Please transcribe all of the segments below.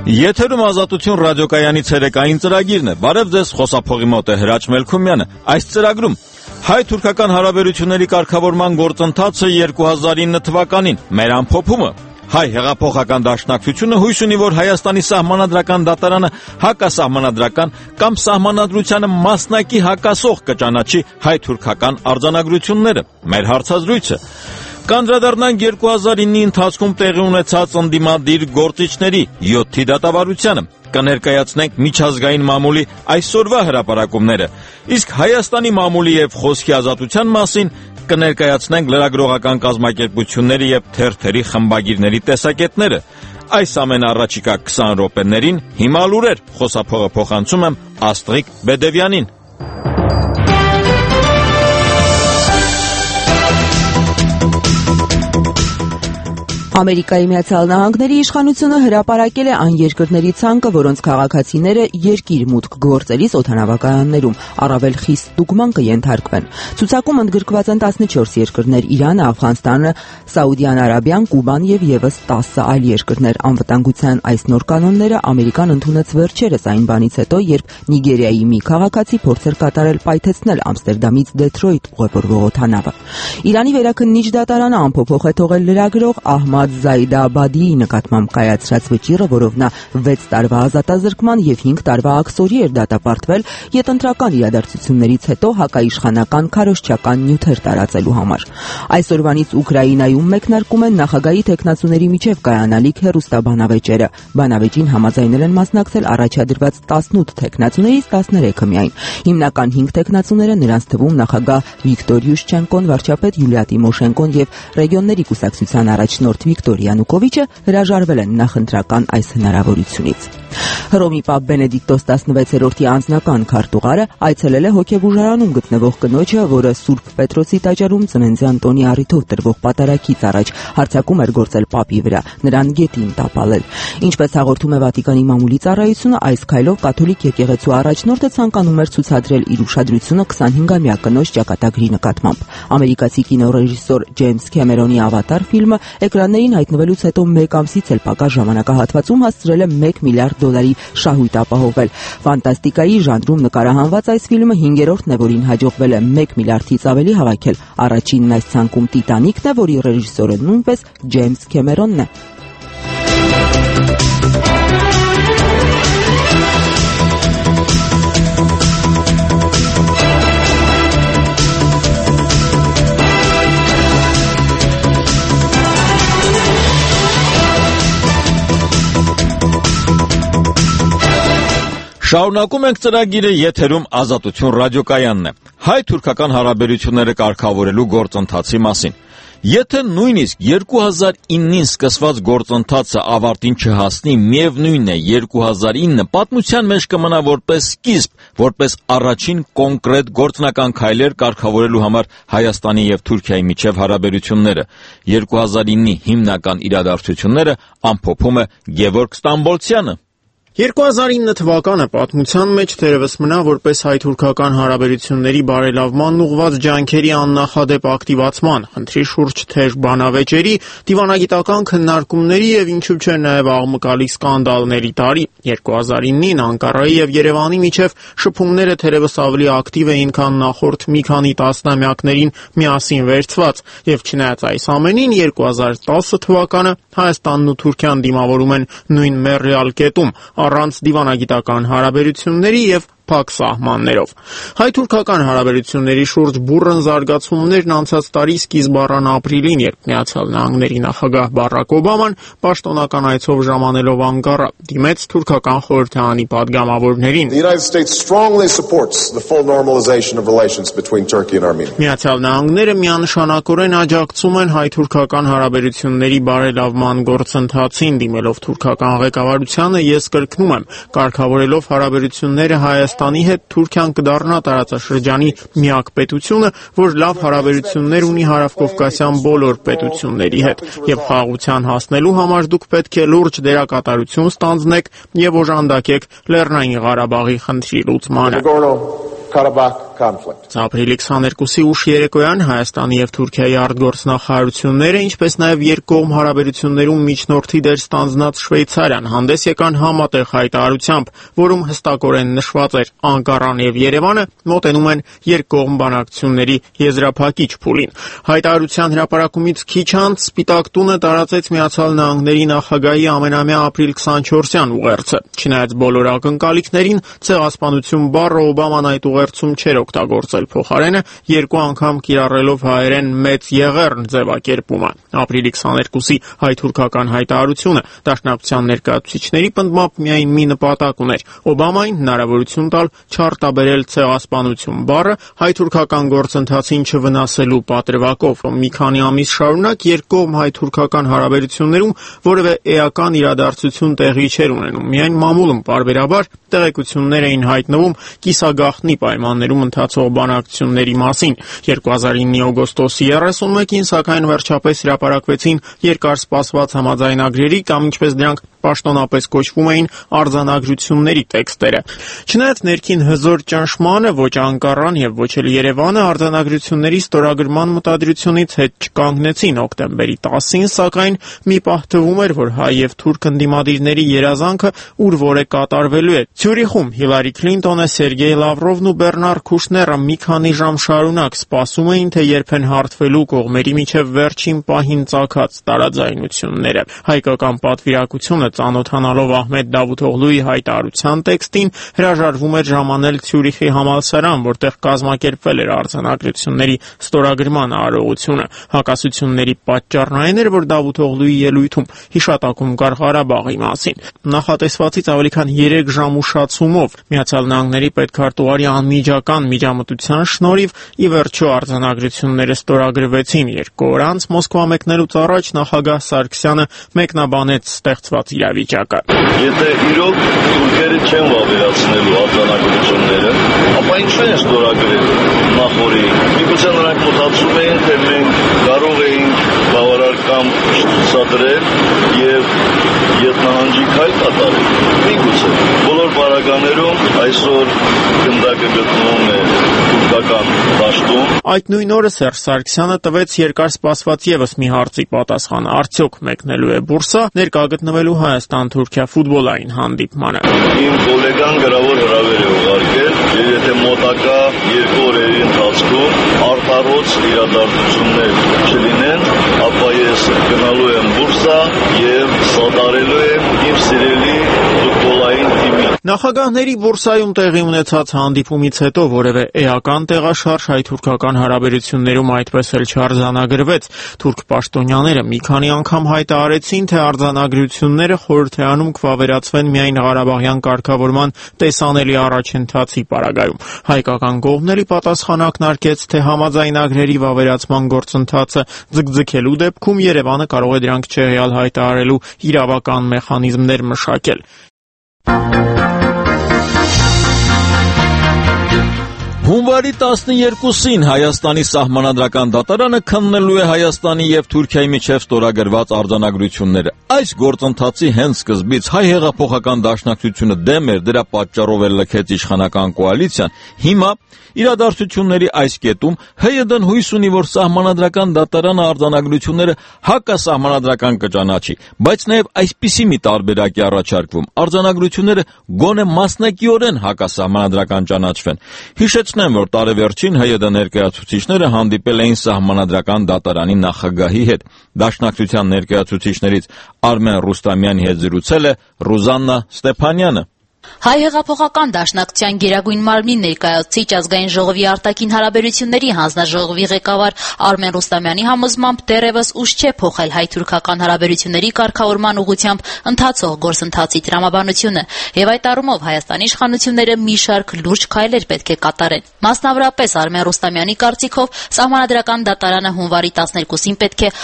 Եթերում Ազատություն ռադիոկայանի ցերեկային ծրագիրն է։ Բարև ձեզ, խոսափողի մոտ է Հրաչ Մելքումյանը։ Այս ծրագրում հայ-թուրքական հարաբերությունների կարգավորման գործընթացը 2009 թվականին, մեր ամփոփումը։ Հայ հեղափոխական դաշնակցությունը հույս ունի, որ Հայաստանի սահմանադրական դատարանը հակասահմանադրական կամ սահմանադրությանը մասնակի հակասող կճանաչի հայ-թուրքական արձանագրությունները։ Մեր հարցազրույցը կանդրադառնանք 2009-ի ընթացքում տեղի ունեցած ընդդիմադիր գործիչների 7-ի դատավարությանը, կներկայացնենք միջազգային մամուլի այսօրվա հրապարակումները, իսկ Հայաստանի մամուլի եւ խոսքի ազատության մասին կներկայացնենք լրագրողական կազմակերպությունների եւ թերթերի խմբագիրների տեսակետները։ Այս ամենը առաջիկա 20 րոպեներին հիմա լուրեր, խոսափողը փոխանցում եմ Աստղիկ Բեդևյանին։ Ամերիկայի Միացյալ Նահանգների իշխանությունը հրապարակել է այն երկրների ցանկը, որոնց քաղաքացիները երկիր մուտք գործելիս օդանավակայաններում առավել խիստ ստուգման կենթարկվեն։ Ցուցակում ընդգրկված են 14 երկրներ՝ Իրանը, Աֆղանստանը, Սաուդյան Արաբիան, Կուբան եւ եւս 10 այլ երկրներ։ Անվտանգության այս նոր կանոնները Ամերիկան ընդունեց վերջերս այն բանից հետո, երբ Նիգերիայի մի քաղաքացի փորձեր կատարել պայթեցնել Ամստերդամից Դեթրոյթ ուղևորվող օդանավը։ Իրանի վերաքննիչ դատարանը ամփոփող է թողել լրագրող Ահմադ Զայդաբադիի նկատմամբ կայացրած վճիռը, որով նա 6 տարվա ազատազրկման եւ 5 տարվա աքսորի էր դատապարտվել յետընտրական իրադարձություններից հետո հակաիշխանական քարոզչական նյութեր տարածելու համար։ Այսօրվանից Ուկրաինայում մեկնարկում են նախագահի տեխնացուների միջև կայանալիք հեռուստաբանավեճերը։ Բանավեճին համաձայնել են մասնակցել առաջադրված 18 տեխնացուներից 13-ը միայն։ Հիմնական 5 տեխնացուները, նրանց թվում նախագահ Վիկտոր Յուշչենկոն, վարչապետ Յուլիա Տիմոշենկոն եւ ռեգիոնների կուսակցության առաջնորդ Վիկտոր Յանուկովիչը հրաժարվել են նախընտրական այս հնարավորությունից։ Հռոմի Պապ Բենեդիկտոս 16-րդի անձնական քարտուղարը այցելել է հոգեբուժարանում գտնվող կնոջը, որը Սուրբ Պետրոսի տաճարում ծննդյան տոնի առիթով տրվող պատարագից առաջ հարձակում էր գործել Պապի վրա, նրան գետին տապալել։ Ինչպես հաղորդում է Վատիկանի մամուլի ծառայությունը, այս քայլով կաթոլիկ եկեղեցու առաջնորդը ցանկանում էր ցուցադրել իր ուշադրությունը 25-ամյա կնոջ ճակատագրի նկատմամբ։ Ամերիկացի կինոռեժիսոր Ջեյմս Քեմերոնի Ավատար ֆիլմը էկրաններին հայտնվելուց հետո 1 ամսից էլ պակաս ժամանակահատվածում հասցրել է $1 միլիարդ շահույթ ապահովել։ Ֆանտաստիկայի ժանրում նկարահանված այս ֆիլմը 5-րդն է, որին հաջողվել է 1 միլիարդից ավելի հավաքել։ Առաջինն այս ցանկում Տիտանիկն է, որի ռեժիսորը նույնպես Ջեյմս Քեմերոնն է։ Շարունակում ենք ծրագիրը, եթերում Ազատություն ռադիոկայանն է։ Հայ-թուրքական հարաբերությունները կարգավորելու գործընթացի մասին։ Եթե նույնիսկ 2009-ին սկսված գործընթացը ավարտին չհասնի, միևնույնն է 2009 պատմության մեջ կմնա որպես սկիզբ, որպես առաջին կոնկրետ գործնական քայլեր կարգավորելու համար Հայաստանի եւ Թուրքիայի միջև հարաբերությունները։ 2009-ի հիմնական իրադարձությունները ամփոփում է Գևորգ Ստամբոլցյանը։ 2009 թվականը պատմության մեջ թերևս մնա որպես հայ-թուրքական հարաբերությունների բարելավման ուղղված ջանքերի աննախադեպ ակտիվացման, խնդրի շուրջ թեժ բանավեճերի, դիվանագիտական քննարկումների եւ ինչու՞ չէ նաեւ աղմկալի սկանդալների տարի։ 2009-ին Անկարայի եւ Երևանի միջև շփումները թերևս ավելի ակտիվ էին, քան նախորդ մի քանի տասնամյակներին միասին վերցված, եւ չնայած այս ամենին 2010 թվականը Հայաստանն ու Թուրքիան դիմավորում են նույն մեռյալ կետում, առանց դիվանագիտական հարաբերությունների եւ փակ սահմաններով։ Հայ-թուրքական հարաբերությունների շուրջ բուռն զարգացումներն անցած տարի սկիզբ առան ապրիլին, երբ Միացյալ Նահանգների նախագահ Բարակ Օբաման պաշտոնական այցով ժամանելով Անկարա դիմեց թուրքական խորհրդարանի падգամավորներին։ Միացյալ Նահանգները միանշանակորեն աջակցում են հայ-թուրքական հարաբերությունների բարելավման գործընթացին, դիմելով թուրքական ղեկավարությանը ես կրկնում եմ, կարգավորելով հարաբերությունները Հայաստանի հետ Թուրքիան կդառնա տարածաշրջանի միակ պետությունը, որ լավ հարաբերություններ ունի հարավկովկասյան բոլոր պետությունների հետ, եւ խաղաղության հասնելու համար դուք պետք է լուրջ դերակատարություն ստանձնեք եւ օժանդակեք Լեռնային Ղարաբաղի խնդրի լուծմանը։ Karabakh conflict. Ապրիլի 22-ի ուշ երեկոյան Հայաստանի եւ Թուրքիայի արտգործնախարարությունները, ինչպես նաեւ երկկողմ հարաբերություններում միջնորդի դեր ստանձնած Շվեյցարիան հանդես եկան համատեղ հայտարարությամբ, որում հստակորեն նշված էր Անկարան եւ Երևանը մոտենում են երկկողմ բանակցությունների եզրափակիչ փուլին։ Հայտարարության հրապարակումից քիչ անց Սպիտակ տունը տարածեց Միացյալ Նահանգների նախագահի ամենամյա ապրիլ 24-յան ուղերձը։ Չնայած բոլոր ակնկալիքներին, ցեղասպանություն բառը Օբաման այդ ուղերձում չէր օգտագործել, փոխարենը երկու անգամ կիրառելով հայերեն մեծ եղեռն ձևակերպումը։ Ապրիլի 22-ի հայ-թուրքական հայտարարությունը դաշնակցության ներկայացուցիչների պնդմամբ միայն մի նպատակ ուներ՝ Օբամային հնարավորություն տալ չարտաբերել ցեղասպանություն բառը հայ-թուրքական գործընթացին չվնասելու պատրվակով։ Մի քանի ամիս շարունակ երկկողմ հայ-թուրքական հարաբերություններում որևէ էական իրադարձություն տեղի չէր ունենում, միայն մամուլում պարբերաբար տեղեկություններ էին հայտնվում կիսագաղտնի պայմաններում ընթացող բանակցությունների մասին։ 2009-ի օգոստոսի 31-ին սակայն վերջապես հրապարակվեցին երկար սպասված համաձայնագրերի կամ ինչպես դրանք պաշտոնապես կոչվում էին արձանագրությունների տեքստերը։ Չնայած ներքին հզոր ճնշմանը ոչ Անկարան եւ ոչ էլ Երևանը արձանագրությունների ստորագրման մտադրությունից հետ չկանգնեցին օկտեմբերի 10-ին, սակայն մի պահ թվում էր, որ հայ եւ թուրք ընդդիմադիրների երազանքը ուր որ է կատարվելու է։ Ցյուրիխում Հիլարի Քլինտոնը, Սերգեյ Լավրովն ու Բեռնար Քուշները մի քանի ժամ շարունակ սպասում էին, թե երբ են հարթվելու կողմերի միջև վերջին պահին ծագած տարաձայնությունները։ Հայկական պատվիրակությունը ծանոթանալով Ահմեդ Դավութօղլուի հայտարարության տեքստին հրաժարվում էր ժամանել Ցյուրիխի համալսարան, որտեղ կազմակերպվել էր արձանագրությունների ստորագրման արարողությունը։ Հակասությունների պատճառն այն էր, որ Դավութօղլուի ելույթում հիշատակում կար Ղարաբաղի մասին։ Նախատեսվածից ավելի քան 3 ժամ ուշացումով Միացյալ Նահանգների պետքարտուղարի անմիջական միջամտության շնորհիվ ի վերջո արձանագրությունները ստորագրվեցին։ 2 օր անց Մոսկվա մեկնելուց առաջ նախագահ Սարգսյանը մեկնաբանեց ստեղծված իրավիճակը։ Եթե իրոք թուրքերը չեն վավերացնելու արձանագրությունները, ապա ինչու են ստորագրել նախորի։ Միգուցե նրանք մտածում էին, թե մենք կարող էինք բավարար կամ ցուցադրել եւ ետնահանջի քայլ կատարել։ Միգուցե բոլոր բարականերում այսօր գնդակը գտնվում է թուրքական դաշտում։ Այդ նույն օրը Սերժ Սարգսյանը տվեց երկար սպասված եւս մի հարցի պատասխան. արդյոք մեկնելու է բուրսա ներկա գտնվելու Հայաստան-Թուրքիա ֆուտբոլային հանդիպմանը։ Իմ գոլեգան գրավոր հրավեր է ուղարկել, եւ եթե մոտակա 2 օրերի ընթացքում արտարոց իրադարձություններ չլինեն, ապա ես գնալու եմ բուրսա եւ սատարելու եմ իմ սիրելի ֆուտբոլային թիմին։ Նախագահների բուրսայում տեղի ունեցած հանդիպումից հետո որևէ էական տեղաշարժ հայ-թուրքական հարաբերություններում այդպես էլ չարձանագրվեց։ Թուրք պաշտոնյաները մի քանի անգամ հայտարարեցին, թե արձանագրությունները խորհրդ է անում կվավերացվեն միայն Ղարաբաղյան կարգավորման տեսանելի առաջընթացի պարագայում։ Հայկական կողմների պատասխան ակնարկեց, թե համաձայնագրերի վավերացման գործընթացը ձգձգելու դեպքում Երևանը կարող է դրանք չեղյալ հայտարարելու իրավական մեխանիզմներ մշակել։ Հունվարի 12-ին Հայաստանի սահմանադրական դատարանը քննելու է Հայաստանի եւ Թուրքիայի միջև ստորագրված արձանագրությունները։ Այս գործընթացի հենց սկզբից հայ հեղափոխական դաշնակցությունը դեմ էր, դրա պատճառով էլ լքեց իշխանական կոալիցիան։ Հիմա իրադարձությունների այս կետում ՀՅԴ-ն հույս ունի, որ սահմանադրական դատարանը արձանագրությունները հակասահմանադրական կճանաչի, բայց նաեւ այսպիսի մի տարբերակ է առաջարկվում. արձանագրությունները գոնե մասնակիորեն հակասահմանադրական ճանաչվեն։ Հիշեցնեմ, որ տարեվերջին ՀՅԴ ներկայացուցիչները հանդիպել էին սահմանադրական դատարանի նախագահի հետ։ Դաշնակցության ներկայացուցիչներից Արմեն Ռուստամյանի հետ զրուցել է Ռուզաննա Ստեփանյանը։ Հայ հեղափոխական դաշնակցության գերագույն մարմնի ներկայացուցիչ ազգային ժողովի արտաքին հարաբերությունների հանձնաժողովի ղեկավար Արմեն Ռուստամյանի համոզմամբ դեռևս ուշ չէ փոխել հայ-թուրքական հարաբերությունների կարգավորման ուղղությամբ ընթացող գործընթացի տրամաբանությունը, եւ այդ առումով Հայաստանի իշխանությունները մի շարք լուրջ քայլեր պետք է կատարեն։ Մասնավորապես Արմեն Ռուստամյանի կարծիքով սահմանադրական դատարանը հունվարի 12-ին պետք է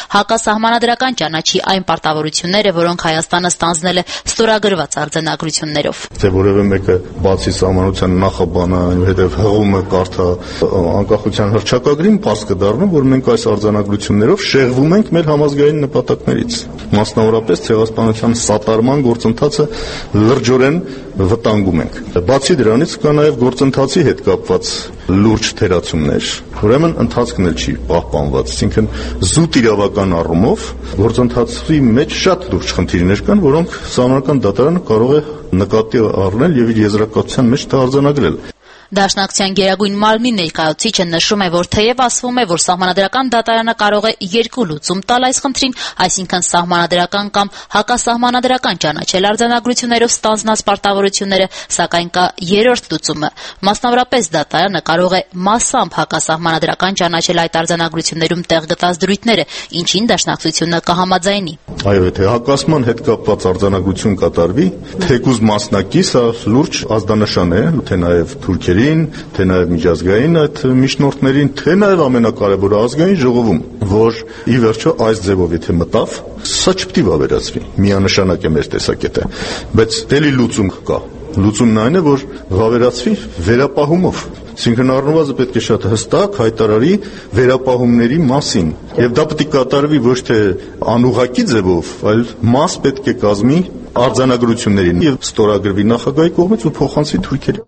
հակասահմանադրական ճանաչի այն պարտավորությունները, որոնք Հայաստանը ստանձնել է ստորագրված արձանագրություններով։ թե որևէ մեկը բացի սահմանության նախաբանը, այնուհետև հղումը կարդա անկախության հռչակագրին, պարզ կդառնա, որ մենք այս արձանագրություններով շեղվում ենք մեր համազգային նպատակներից։ Մասնավորապես ցեղասպանության սատարման գործընթացը լրջորեն վտանգում ենք։ Բացի դրանից կա նաև գործընթացի հետ կապված լուրջ թերացումներ, ուրեմն ընթացքն էլ չի պահպանված, այսինքն զուտ իրավական առումով գործընթացի մեջ շատ լուրջ խնդիրներ կան, որոնք Սահմանադրական դատարանը կարող է նկատի առնել եւ իր եզրակացության մեջ դա արձանագրել։ Դաշնակցության Գերագույն մարմնի ներկայացուցիչը նշում է, որ թեև ասվում է, որ Սահմանադրական դատարանը կարող է երկու լուծում տալ այս խնդրին, այսինքն սահմանադրական կամ հակասահմանադրական ճանաչել արձանագրություններով ստանձնած պարտավորությունները, սակայն կա երրորդ լուծումը։ Մասնավորապես դատարանը կարող է մասամբ հակասահմանադրական ճանաչել այդ արձանագրություններում տեղ գտած դրույթները, ինչին դաշնակցությունը կհամաձայնի։ Այո, եթե հակասման հետ կապված արձանագրություն կատարվի, թեկուզ մասնակի, սա լուրջ ազդանշան է, թե նաև թուրքերին, թե նաև միջազգային այդ միջնորդներին, թե նաև ամենակարևորը ազգային ժողովում, որ ի վերջո այս ձևով եթե մտավ, սա չպետք է վավերացվի, միանշանակ է մեր տեսակետը, բայց էլի լուծում կա։ Լուծումն այն է, որ վավերացվի վերապահումով։ Այսինքն առնվազն պետք է շատ հստակ հայտարարի վերապահումների մասին։ Եվ դա պետք է կատարվի ոչ թե անուղղակի ձևով, այլ մաս պետք է կազմի արձանագրություններին եւ ստորագրվի նախագահի կողմից ու փոխանցվի թուրքերին։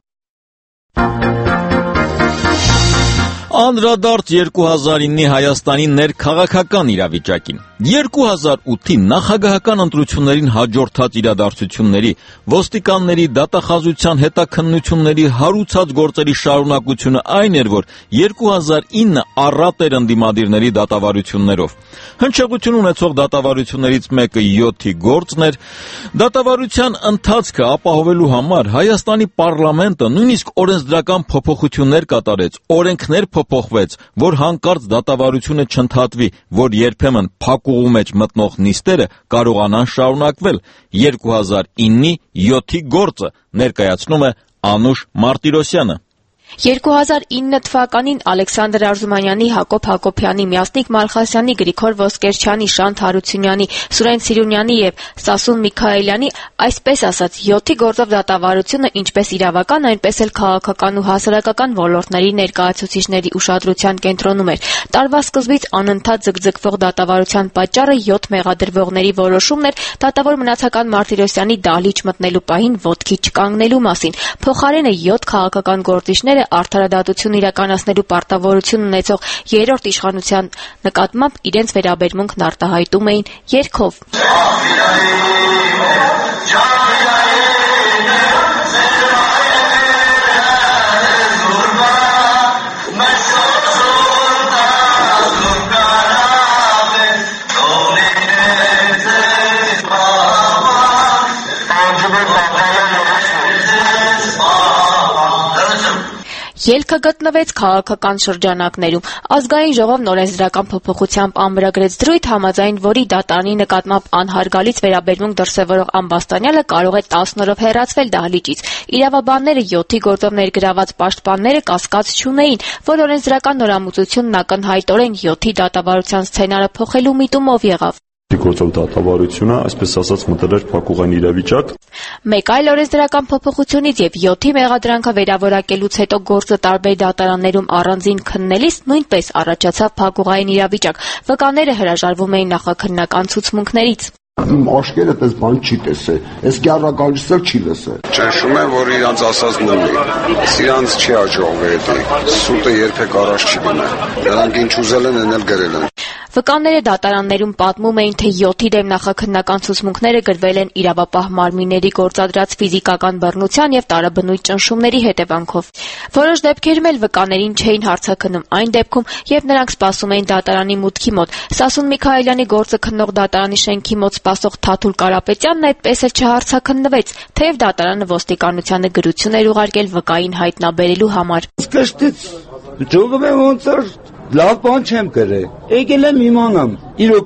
Անդրադարձ 2009-ի Հայաստանի ներքաղաքական իրավիճակին։ 2008-ի նախագահական ընտրություններին հաջորդած իրադարձությունների, ոստիկանների դատախազության հետաքննությունների հարուցած գործերի շարունակությունը այն էր, որ 2009 առատ էր ընդդիմադիրների դատավարություններով։ Հնչեղություն ունեցող դատավարություններից մեկը 7-ի գործն էր։ Դատավարության ընթացքը ապահովելու համար Հայաստանի պարլամենտը նույնիսկ օրենսդրական փոփոխություններ կատարեց, օրենքներ փոփոխվեց, որ հանկարծ դատավարությունը չընդհատվի, որ երբեմն փակուղու մեջ մտնող նիստերը կարողանան շարունակվել։ 2009-ի 7-ի գործը ներկայացնում է Անուշ Մարտիրոսյանը։ 2009 թվականին Ալեքսանդր Արզումանյանի, Հակոբ Հակոբյանի, Մյասնիկ Մալխասյանի, Գրիգոր Ոսկերչյանի, Շանթ Հարությունյանի, Սուրեն Սիրունյանի եւ Սասուն Միքայելյանի, այսպես ասած, 7-ի գործով դատավարությունը ինչպես իրավական, այնպես էլ քաղաքական ու հասարակական ոլորտների ներկայացուցիչների ուշադրության կենտրոնում էր։ Տարվա սկզբից անընդհատ ձգձգվող դատավարության պատճառը 7 մեղադրվողների որոշումն էր դատավոր մնացական Մարտիրոսյանի դահլիճ մտնելու պահին ոտքի չկանգնելու մասին։ Փոխարենը 7 քաղաքական գործիչներ արդարադատություն իրականացնելու պարտավորություն ունեցող երրորդ իշխանության նկատմամբ իրենց վերաբերմունքն արտահայտում էին երգով։ Ելքը գտնվեց քաղաքական շրջանակներում։ Ազգային ժողովն օրենսդրական փոփոխությամբ ամրագրեց դրույթ, համաձայն որի դատարանի նկատմամբ անհարգալից վերաբերմունք դրսևորող ամբաստանյալը կարող է 10 օրով հեռացվել դահլիճից։ Իրավաբանները 7-ի գործով ներգրաված պաշտպանները կասկած չունեին, որ օրենսդրական նորամուծությունն ակնհայտորեն 7-ի դատավարության սցենարը փոխելու միտումով եղավ։ Գործով դատավարությունը, այսպես ասած, մտել էր փակուղային իրավիճակ։ Մեկ այլ օրենսդրական փոփոխությունից եւ 7-ի մեղադրանքը վերավորակելուց հետո գործը տարբեր դատարաններում առանձին քննելիս նույնպես առաջացավ փակուղային իրավիճակ։ Վկաները հրաժարվում էին նախաքննական ցուցմունքներից։ Իմ աշկերը պես բան չի տեսել, այս կյառակալիցը չի լսել։ Ճնշում են, որ իրանց ասածն ունի, իրանց չի հաջողվել դա, սուտը երբեք առաջ չի գնա, նրանք ինչ ուզել են, էլ գրել են։ Վկաները դատարաններում պատմում էին, թե 7-ի դեմ նախաքննական ցուցմունքները գրվել են իրավապահ մարմինների գործադրած ֆիզիկական բռնության եւ տարաբնույթ ճնշումների հետևանքով։ Որոշ դեպքերում էլ վկաներին չէին հարցաքննում, այն դեպքում, երբ նրանք սպասում էին դատարանի մուտքի մոտ։ Սասուն Միքայելյանի գործը քննող դատարանի շենքի մոտ սպասող Թաթուլ Կարապետյանն այդպես էլ չհարցաքննվեց, թեև դատարանը ոստիկանությանը գրություն էր ուղարկել վկային հայտնաբերելու համար։ Լավ բան չեմ գրել։ Եկել եմ իմանամ, իրոք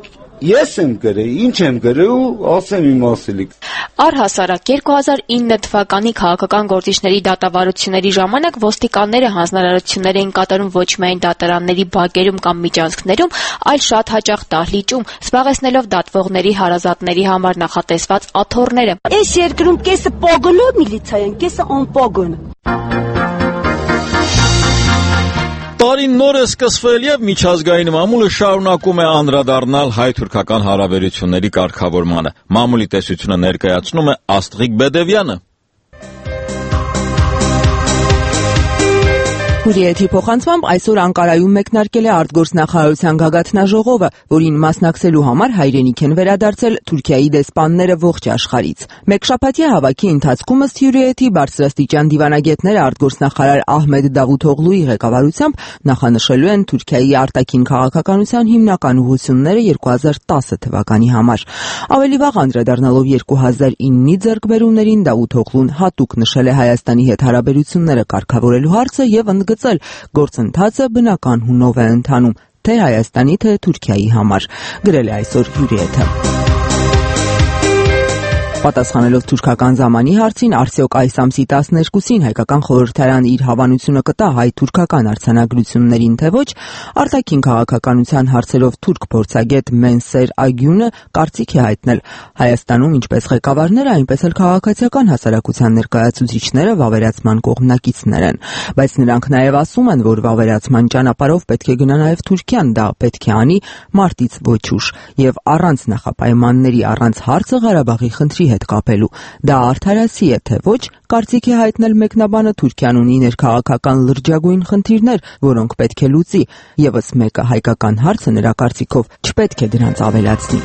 Ես եմ գրել, ինչ եմ գրել ու ասեմ իմ ասելիք։ Առհասարակ 2009 թվականի քաղաքական գործիչների դատավարությունների ժամանակ ոստիկանները հանձնարարություններ էին կատարում ոչ միայն դատարանների բակերում կամ միջանցքներում, այլ շատ հաճախ դահլիճում, զբաղեցնելով դատվողների հարազատների համար նախատեսված աթոռները։ Այս երկրում կեսը պոգոնը միլիցիա են, կեսը անպոգոն։ Տարին նոր է սկսվել եւ միջազգային մամուլը շարունակում է անդրադառնալ հայ-թուրքական հարաբերությունների կարգավորմանը։ Մամուլի տեսությունը ներկայացնում է Աստղիկ Բեդևյանը։ Հուրիեթի փոխանցմամբ այսօր Անկարայում մեկնարկել է արտգործնախարարության գագաթնաժողովը, որին մասնակցելու համար հայրենիք են վերադարձել Թուրքիայի դեսպանները ողջ աշխարհից։ Մեկշաբաթյա հավաքի ընթացքում ըստ Հուրիեթի բարձրաստիճան դիվանագետները արտգործնախարար Ահմեդ Դավութօղլուի ղեկավարությամբ նախանշելու են Թուրքիայի արտաքին քաղաքականության հիմնական ուղղությունները 2010 թվականի համար։ Ավելի վաղ անդրադառնալով 2009-ի ձեռքբերումներին Դավութօղլուն հատուկ նշել է Հայաստանի հետ հարաբերությունները կարգավորելու հարցը եւ ընդգծել գործընթացը բնական հունով է ընթանում թե Հայաստանի, թե Թուրքիայի համար, գրել է այսօր Հուրիեթը։ Պատասխանելով թուրքական զամանի հարցին, արդյոք այս ամսի 12-ին հայկական խորհրդարանը իր հավանությունը կտա հայ-թուրքական արձանագրություններին, թե ոչ, արտաքին քաղաքականության հարցերով թուրք փորձագետ Մենսեր Ագյունը կարծիք է հայտնել։ Հայաստանում ինչպես ղեկավարները, այնպես էլ քաղաքացիական հասարակության ներկայացուցիչները վավերացման կողմնակիցներ են, բայց նրանք նաև ասում են, որ վավերացման ճանապարհով պետք է գնա նաև Թուրքիան, դա պետք է անի մարտից ոչ ուշ եւ առանց նախապայմանների, առանց հարցը Ղարաբաղի խնդրի հետ կապելու։ Դա արդարացի է, թե ոչ, կարծիք է հայտնել մեկնաբանը Թուրքիան ունի ներքաղաքական լրջագույն խնդիրներ, որոնք պետք է լուծի, եւս մեկը հայկական հարցը նրա կարծիքով չպետք է դրանց ավելացնի։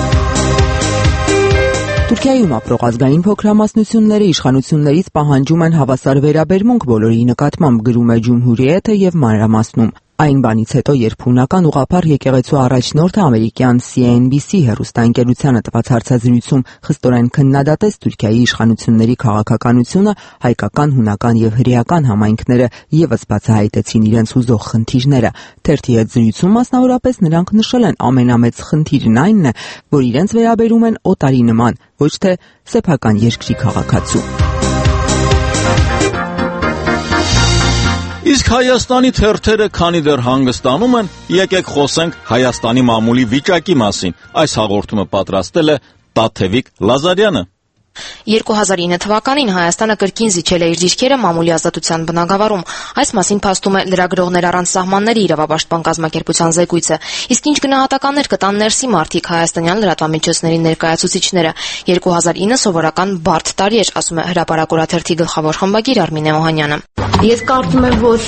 Թուրքիայում ապրող ազգային փոքրամասնությունները իշխանություններից պահանջում են հավասար վերաբերմունք բոլորի նկատմամբ, գրում է Ջումհուրիեթը եւ մանրամասնում։ Այն բանից հետո, երբ հունական ուղղափառ եկեղեցու առաջնորդը ամերիկյան CNBC հեռուստաընկերությանը տված հարցազրույցում խստորեն քննադատեց Թուրքիայի իշխանությունների քաղաքականությունը, հայկական, հունական եւ հրեական համայնքները եւս բացահայտեցին իրենց հուզող խնդիրները։ Թերթի հետ զրույցում մասնավորապես նրանք նշել են ամենամեծ խնդիրն այնն է, որ իրենց վերաբերում են օտարի նման, ոչ թե սեփական երկրի քաղաքացու։ Իսկ Հայաստանի թերթերը քանի դեռ հանգստանում են, եկեք խոսենք Հայաստանի մամուլի վիճակի մասին։ Այս հաղորդումը պատրաստել է Տաթևիկ Լազարյանը։ 2009 թվականին Հայաստանը կրկին զիջել է իր դիրքերը մամուլի ազատության բնագավառում։ Այս մասին փաստում է Լրագրողներ առանց սահմանների իրավապաշտպան կազմակերպության զեկույցը։ Իսկ ինչ գնահատականներ կտան ներսի մարդիկ հայաստանյան լրատվամիջոցների ներկայացուցիչները։ 2009 սովորական բարդ տարի էր, ասում է հրապարակորաթերթի գլխավոր խմբագիր Արմինե Օհանյանը։ Ես կարծում եմ, որ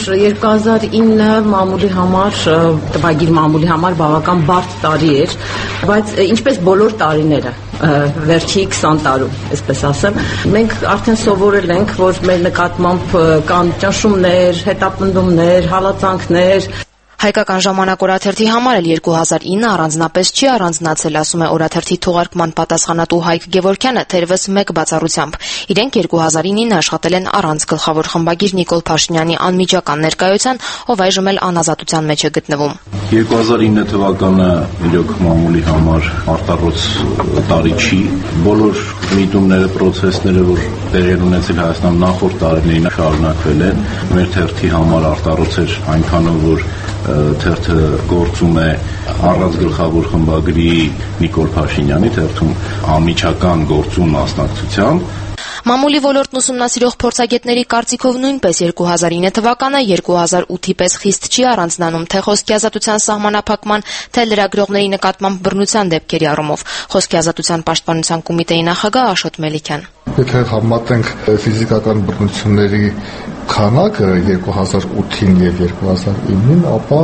2009 մամուլի համար, տվագիր մամուլի համար բավական բարդ տարի էր, բայց ինչպես բոլոր տարիները վերջի 20 տարում, այսպես ասեմ, մենք արդեն սովորել ենք, որ մեր նկատմամբ կան ճնշումներ, հետապնդումներ, հալածանքներ։ Հայկական ժամանակ օրաթերթի համար էլ 2009 առանձնապես չի առանձնացել, ասում է օրաթերթի թողարկման պատասխանատու Հայկ Գևորգյանը, թերևս մեկ բացառությամբ։ Իրենք 2009-ին աշխատել են առանց գլխավոր խմբագիր Նիկոլ Փաշինյանի անմիջական ներկայության, ով այժմ էլ անազատության մեջ է գտնվում։ 2009 թվականը իրոք մամուլի համար արտառոց տարի չի։ Բոլոր միտումները, պրոցեսները, որ տեղի են ունեցել Հայաստանում նախորդ տարիներին, շարունակվել են։ Մեր թերթի համար արտառոց էր այնքանով, որ թերթը գործում է առանց գլխավոր խմբագրի Նիկոլ Փաշինյանի թերթում անմիջական գործուն մասնակցությամբ։ Մամուլի ոլորտն ուսումնասիրող փորձագետների կարծիքով նույնպես 2009 թվականը 2008-ի պես խիստ չի առանձնանում թե խոսքի ազատության սահմանափակման, թե լրագրողների նկատմամբ բռնության դեպքերի առումով։ Խոսքի ազատության պաշտպանության կոմիտեի նախագահ Աշոտ Մելիքյան։ Եթե համատենք ֆիզիկական բռնությունների քանակը 2008-ին եւ 2009-ին, ապա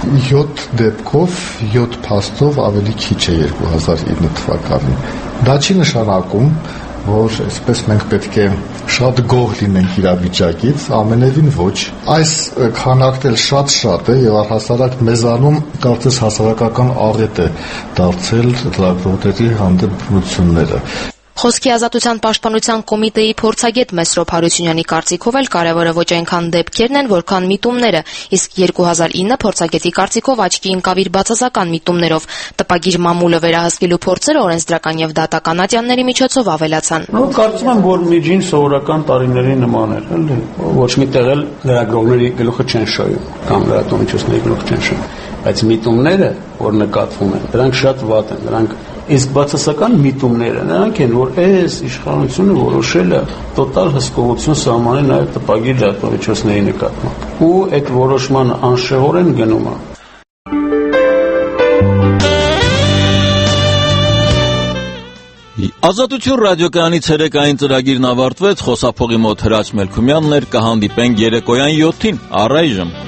7 դեպքով 7 փաստով ավելի քիչ է 2009 թվականին։ Դա չի նշանակում, որ այսպես մենք պետք է շատ գոհ լինենք իրավիճակից, ամենևին ոչ։ Այս քանակն էլ շատ է եւ առհասարակ մեզանում կարծես հասարակական աղետ է դարձել լրագրողների հանդեպ բռնությունները։ Խոսքի ազատության պաշտպանության կոմիտեի փորձագետ Մեսրոպ Հարությունյանի կարծիքով էլ կարևորը ոչ այնքան դեպքերն են, որքան միտումները, իսկ 2009 փորձագետի կարծիքով աչքի ընկավ իր բացասական միտումներով։ Տպագիր մամուլը վերահսկելու փորձերը օրենսդրական եւ դատական ատյանների միջոցով ավելացան։ Կարծում եմ, որ միջին սովորական տարիների նման էր, էլի։ Ոչ միտեղ էլ լրագրողների գլուխը չեն շոյում, կամ լրատվամիջոցների գլուխը չեն շոյում, բայց միտումները, որ նկատվում են, դրանք շատ վատ են, դրանք իսկ բացասական միտումները նրանք են, որ այս իշխանությունը որոշել է տոտալ հսկողություն սահմանել նաև տպագիր լրատվամիջոցների նկատմամբ ու այդ որոշմանը անշեղորեն գնում է։ Ազատություն ռադիոկայանի ցերեկային ծրագիրն ավարտվեց, խոսափողի մոտ Հրաչ Մելքումյանն էր, կհանդիպենք երեկոյան 7-ին, առայժմ